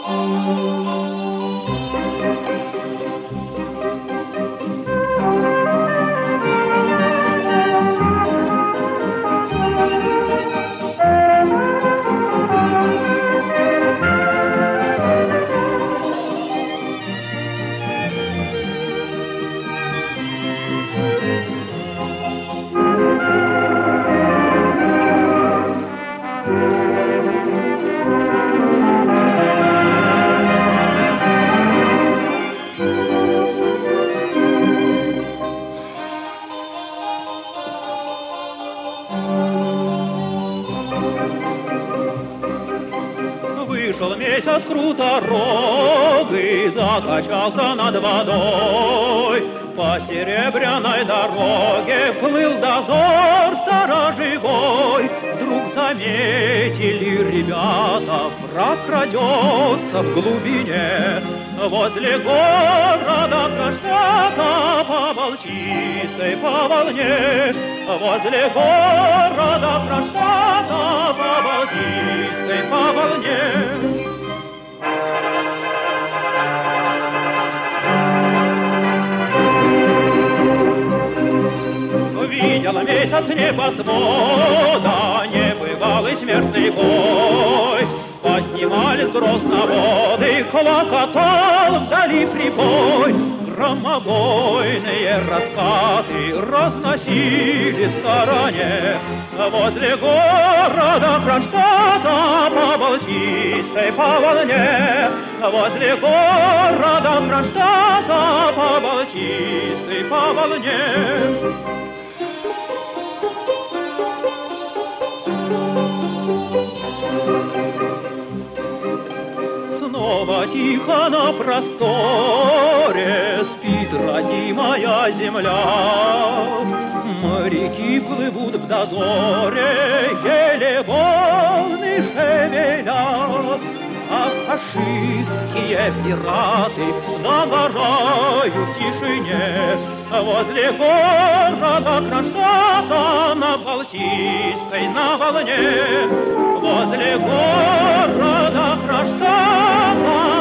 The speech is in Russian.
Вышел месяц круто дорогой, закачался над водой. По серебряной дороге плыл дозор сторожевой. Вдруг заметили ребята, враг крадется в глубине. Возле города Кронштадта по Балтийской по волне. Возле города Кронштадта по Балтийской по волне. Видел месяц небосвода небывалый смертный бой. Поднимались грозно воды, клокотал вдали прибой. Громобойные раскаты разносили в стороне. Возле города Кронштадта по Балтийской по волне. Возле города Кронштадта по Балтийской по волне. Снова тихо на просторе спит родимая земля. Моряки плывут в дозоре, еле волны шевеля. А фашистские пираты догорают в тишине. Возле города Кронштадта на Балтийской на волне. Возле города Кронштадта